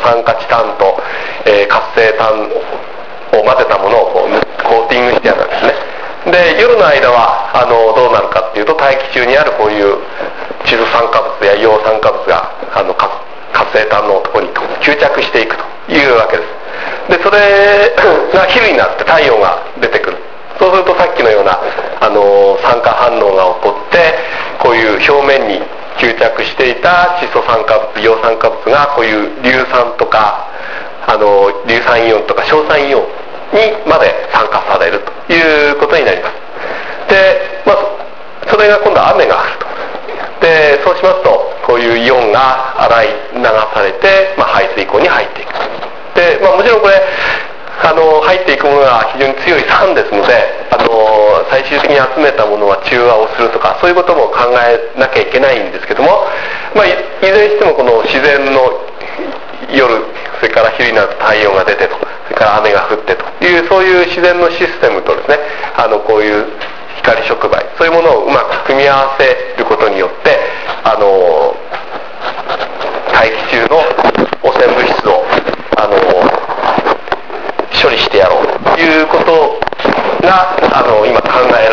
酸化チタンと、活性炭を混ぜたものをこうコーティングしてあるんですね。で夜の間はどうなるかっていうと、大気中にあるこういう窒素酸化物や硫黄酸化物が活性炭のところに吸着していくというわけです。でそれが昼になって太陽が出てくる。そうするとさっきのような酸化反応が起こって、こういう表面に吸着していた窒素酸化物、硫黄酸化物がこういう硫酸とか硫酸イオンとか硝酸イオンにまで酸化されるということになります。で、それが今度は雨が降ると。でそうしますとこういうイオンが洗い流されて、排水溝に入っていく。で、もちろんこれ入っていくものが非常に強い酸ですので、最終的に集めたものは中和をするとか、そういうことも考えなきゃいけないんですけども、いずれにしてもこの自然の夜、それから昼になると太陽が出てと、それから雨が降ってという、そういう自然のシステムとですね、こういう光触媒、そういうものをうまく組み合わせることによって大気中の汚染物質を処理してやろうということが今考え